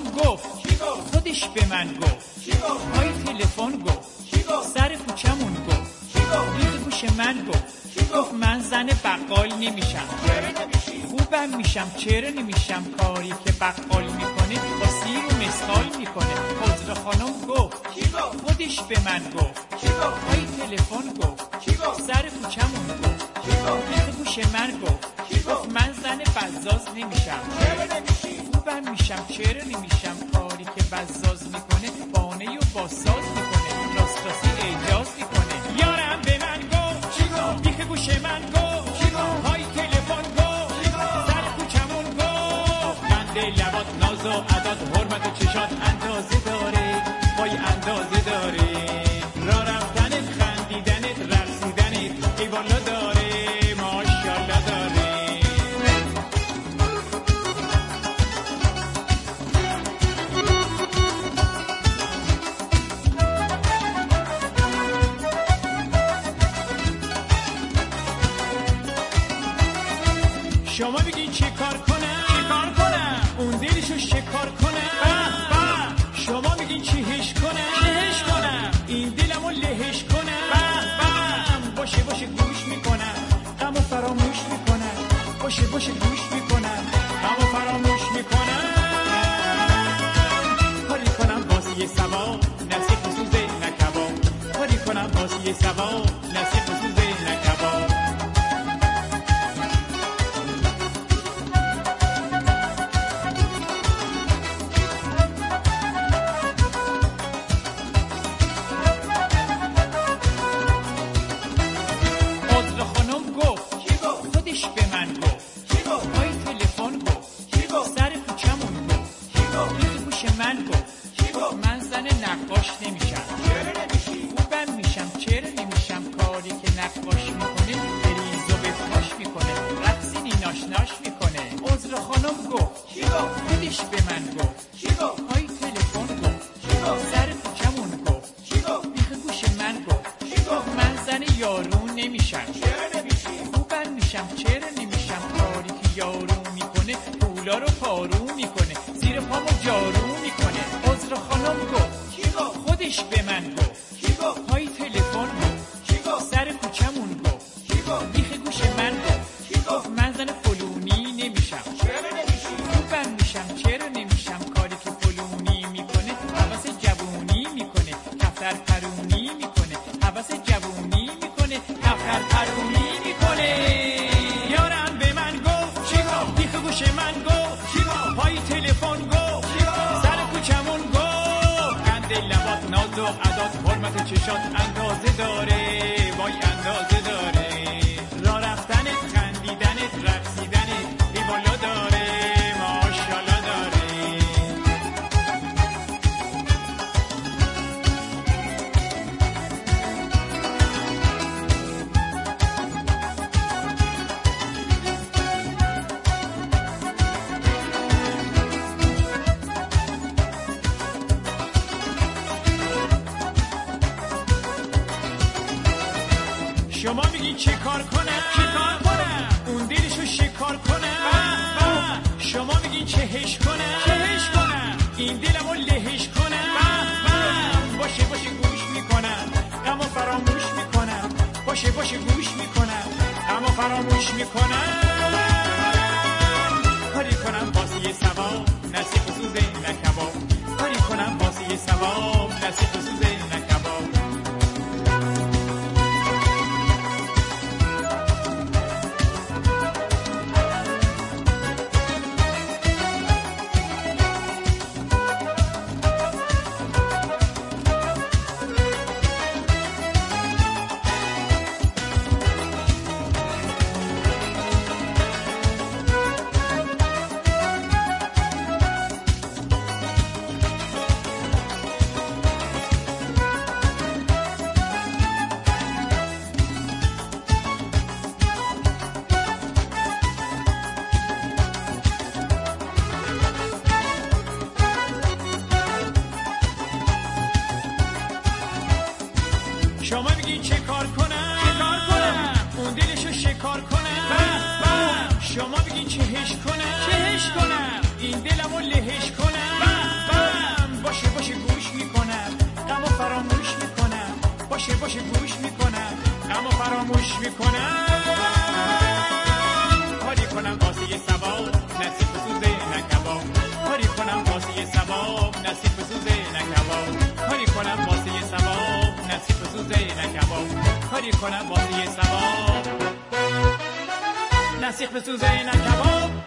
خانم گفت خودش به من گفت پای تلفن گفت سر کوچمون گفت روی گوش من گفت من زن بقال نمیشم خوبم میشم چرا نمیشم کاری که بقال میکنه با سیر و مسقال میکنه عذر خانم گفت خودش به من گفت پای تلفن گفت سر کوچمون گفت روی گوش من گفت من زن بزاز نمیشم خوبم میشم چرا نمیشم کاری که بزاز میکنه بانه و باساز میکنه راست اعجاز میکنه یارم به من گفت بیخ گوش من گفت های تلفن گفت سر کوچمون گفت قند لبات ناز و عداد حرمت و چشات اندازه داره وای اندازه داره را رفتنت خندیدنت رقصیدنت ای والا داره ماشاءالله داره شما بگین چه کار کنم اون دلشو شکار کنم شما بگین چه هش کنم این دلمو لهش کنم باشه گوش میکنم غمو فراموش میکنم باشه گوش میکنم غمو فراموش میکنم کاری کنم واسه یه سوا نسی خصوصه نکبا کاری کنم واسه یه سوا نسی خصوصه نکبا شما میگین چه کار کنم اون دلشو شکار کنم شما میگین چه هش کنم این دلمو لهش کنم باشه گوش میکنم غمو فراموش میکنم باشه گوش میکنم غمو فراموش میکنم کاری کنم واسه یه ثواب نسی خصوصه نکباب کاری کنم واسه یه ثواب نسی خصوصه نکباب شما میگین چه کار کنم اون دلشو شکار کنم شما میگین چه هش کنم این دلمو لهش کنم همیشه گوش میکنم غم و فراموش میکنم کاری کنم واسه یه ثواب نصیب سوزه نکباب کاری کنم واسه یه ثواب نصیب سوزه نکباب کاری کنم واسه یه ثواب نصیب سوزه نکباب کاری کنم واسه یه ثواب نصیب سوزه نکباب